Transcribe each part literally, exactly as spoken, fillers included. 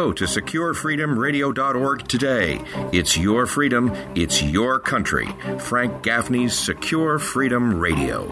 Go to secure freedom radio dot org today. It's your freedom. It's your country. Frank Gaffney's Secure Freedom Radio.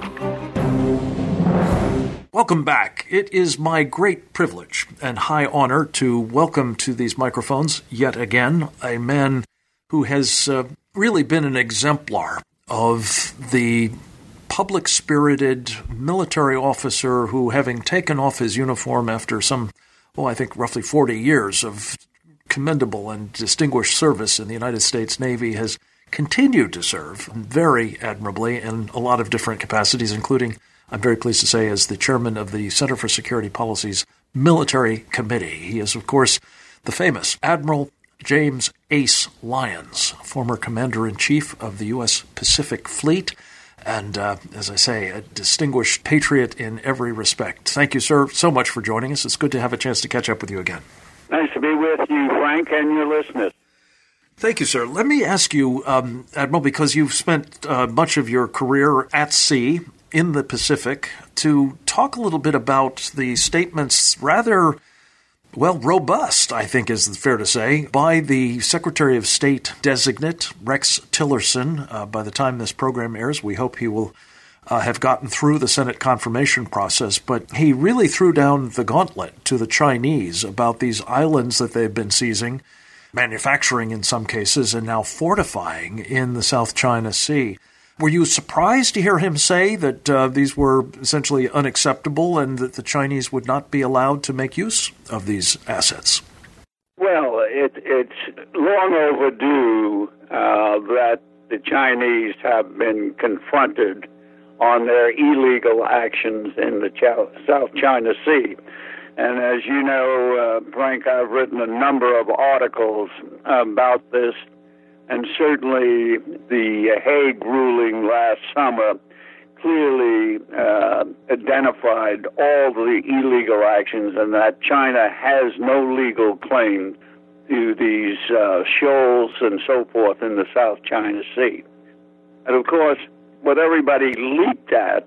Welcome back. It is my great privilege and high honor to welcome to these microphones yet again a man who has uh, really been an exemplar of the public-spirited military officer who, having taken off his uniform after some, oh, I think roughly forty years of commendable and distinguished service in the United States Navy, has continued to serve very admirably in a lot of different capacities, including, I'm very pleased to say, as the chairman of the Center for Security Policy's Military Committee. He is, of course, the famous Admiral James Ace Lyons, former Commander-in-Chief of the U S Pacific Fleet, and, uh, as I say, a distinguished patriot in every respect. Thank you, sir, so much for joining us. It's good to have a chance to catch up with you again. Nice to be with you, Frank, and your listeners. Thank you, sir. Let me ask you, um, Admiral, because you've spent uh, much of your career at sea in the Pacific, to talk a little bit about the statements, rather, well, robust, I think is fair to say, by the Secretary of State designate, Rex Tillerson. Uh, by the time this program airs, we hope he will uh, have gotten through the Senate confirmation process. But he really threw down the gauntlet to the Chinese about these islands that they've been seizing, manufacturing in some cases, and now fortifying in the South China Sea. Were you surprised to hear him say that uh, these were essentially unacceptable and that the Chinese would not be allowed to make use of these assets? Well, it, it's long overdue uh, that the Chinese have been confronted on their illegal actions in the Ch- South China Sea. And as you know, uh, Frank, I've written a number of articles about this. And certainly the Hague ruling last summer clearly uh, identified all the illegal actions and that China has no legal claim to these uh, shoals and so forth in the South China Sea. And of course, what everybody leaped at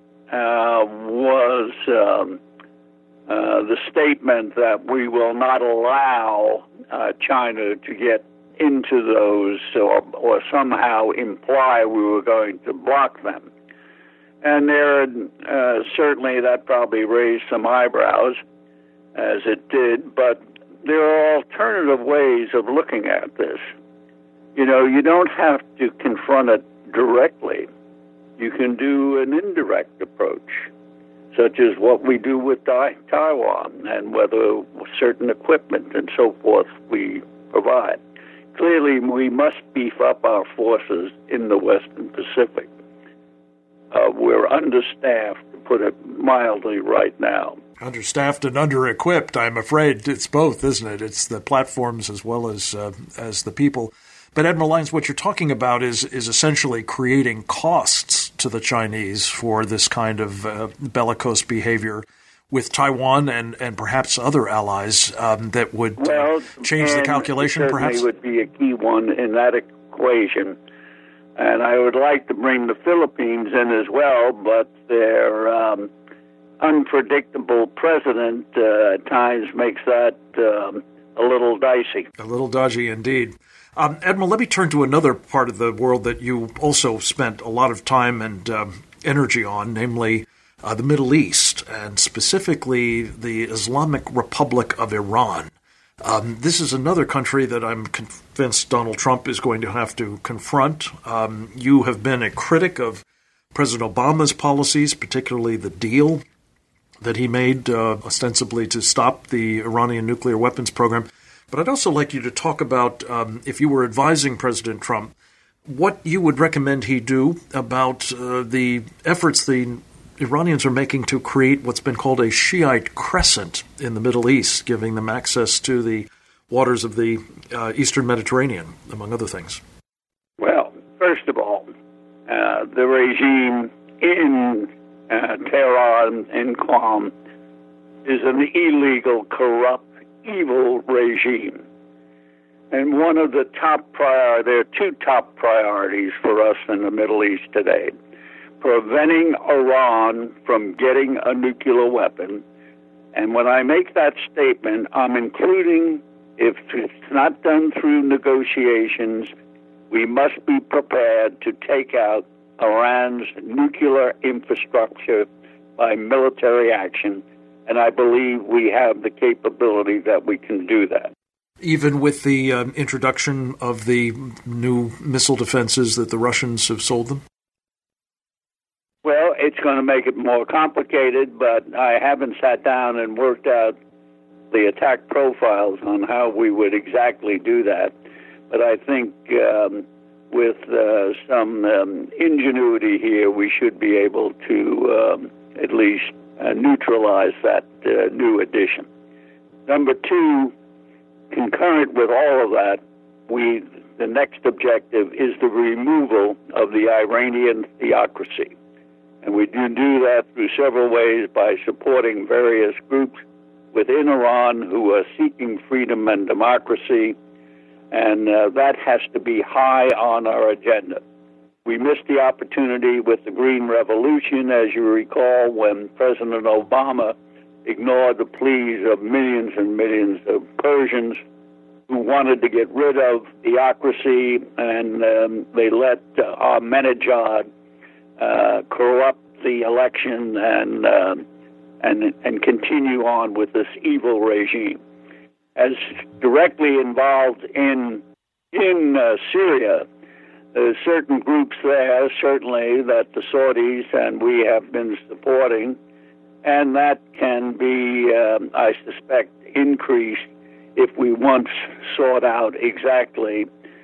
uh, was um, uh, the statement that we will not allow uh, China to get into those or, or somehow imply we were going to block them. And there, uh, certainly that probably raised some eyebrows, as it did, but there are alternative ways of looking at this. You know, you don't have to confront it directly. You can do an indirect approach, such as what we do with Taiwan and whether certain equipment and so forth we provide. Clearly, we must beef up our forces in the Western Pacific. Uh, we're understaffed, to put it mildly, right now. Understaffed and under-equipped, I'm afraid. It's both, isn't it? It's the platforms as well as uh, as the people. But Admiral Lyons, what you're talking about is is essentially creating costs to the Chinese for this kind of uh, bellicose behavior with Taiwan and, and perhaps other allies um, that would well, uh, change the calculation, perhaps? Would be a key one in that equation. And I would like to bring the Philippines in as well, but their um, unpredictable president uh, at times makes that um, a little dicey. A little dodgy indeed. Um, Admiral, let me turn to another part of the world that you also spent a lot of time and um, energy on, namely Uh, the Middle East, and specifically the Islamic Republic of Iran. Um, this is another country that I'm convinced Donald Trump is going to have to confront. Um, you have been a critic of President Obama's policies, particularly the deal that he made uh, ostensibly to stop the Iranian nuclear weapons program. But I'd also like you to talk about, um, if you were advising President Trump, what you would recommend he do about uh, the efforts the Iranians are making to create what's been called a Shiite crescent in the Middle East, giving them access to the waters of the uh, Eastern Mediterranean, among other things. Well, first of all, uh, the regime in uh, Tehran and Qom is an illegal, corrupt, evil regime. And one of the top prior, there are two top priorities for us in the Middle East today: preventing Iran from getting a nuclear weapon. And when I make that statement, I'm including If it's not done through negotiations, we must be prepared to take out Iran's nuclear infrastructure by military action, and I believe we have the capability that we can do that. Even with the um, introduction of the new missile defenses that the Russians have sold them? Well, it's going to make it more complicated, but I haven't sat down and worked out the attack profiles on how we would exactly do that. But I think um, with uh, some um, ingenuity here, we should be able to um, at least uh, neutralize that uh, new addition. Number two, concurrent with all of that, we the next objective is the removal of the Iranian theocracy. And we do do that through several ways by supporting various groups within Iran who are seeking freedom and democracy, and uh, that has to be high on our agenda. We missed the opportunity with the Green Revolution, as you recall, when President Obama ignored the pleas of millions and millions of Persians who wanted to get rid of theocracy, and um, they let uh, Ahmadinejad uh, corrupt the election and uh, and and continue on with this evil regime. As directly involved in in uh, Syria, there's certain groups there, certainly, that the Saudis and we have been supporting, and that can be, um, I suspect, increased if we once sort out exactly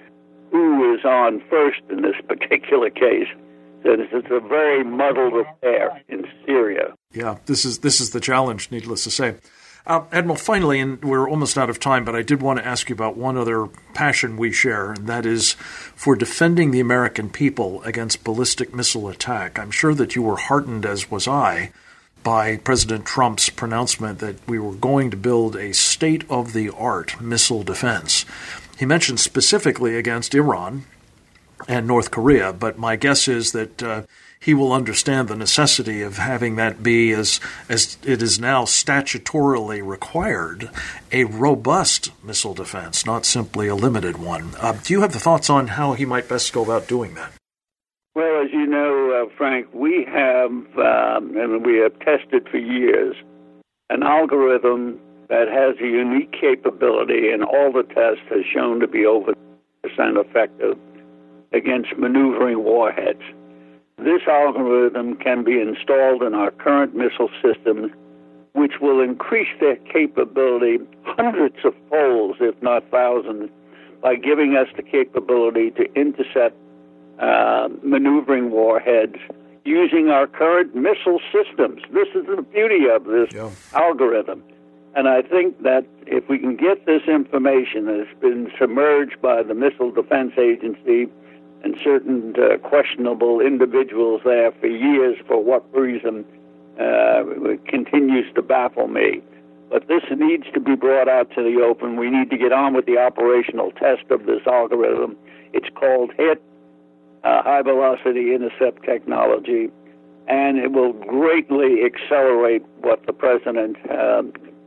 who is on first in this particular case. So it's a very muddled affair in Syria. Yeah, this is this is the challenge, needless to say. Uh, Admiral, finally, and we're almost out of time, but I did want to ask you about one other passion we share, and that is for defending the American people against ballistic missile attack. I'm sure that you were heartened, as was I, by President Trump's pronouncement that we were going to build a state-of-the-art missile defense. He mentioned specifically against Iran and North Korea, but my guess is that uh, he will understand the necessity of having that be, as as it is now statutorily required, a robust missile defense, not simply a limited one. Uh, do you have the thoughts on how he might best go about doing that? Well, as you know, uh, Frank, we have, um, and we have tested for years, an algorithm that has a unique capability, and all the tests has shown to be over percent effective against maneuvering warheads. This algorithm can be installed in our current missile systems, which will increase their capability hundreds of folds, if not thousands, by giving us the capability to intercept uh, maneuvering warheads using our current missile systems. This is the beauty of this yeah. algorithm. And I think that if we can get this information that has been submerged by the Missile Defense Agency and certain uh, questionable individuals there for years, for what reason, uh, continues to baffle me. But this needs to be brought out to the open. We need to get on with the operational test of this algorithm. It's called HIT, uh, High Velocity Intercept Technology, and it will greatly accelerate what the President uh,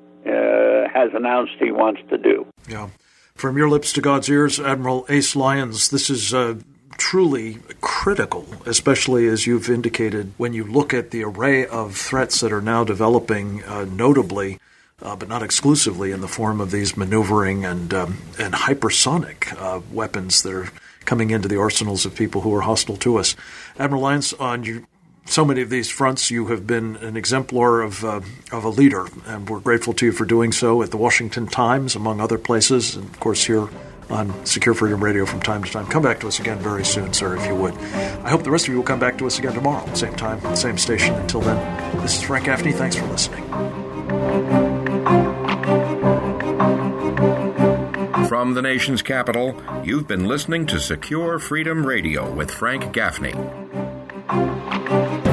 uh, has announced he wants to do. Yeah. From your lips to God's ears, Admiral Ace Lyons, this is uh, truly critical, especially as you've indicated, when you look at the array of threats that are now developing, uh, notably, uh, but not exclusively, in the form of these maneuvering and um, and hypersonic uh, weapons that are coming into the arsenals of people who are hostile to us. Admiral Lyons, on you, so many of these fronts, you have been an exemplar of uh, of a leader, and we're grateful to you for doing so at the Washington Times, among other places, and of course here on Secure Freedom Radio from time to time. Come back to us again very soon, sir, if you would. I hope the rest of you will come back to us again tomorrow, same time, same station. Until then, this is Frank Gaffney. Thanks for listening. From the nation's capital, you've been listening to Secure Freedom Radio with Frank Gaffney.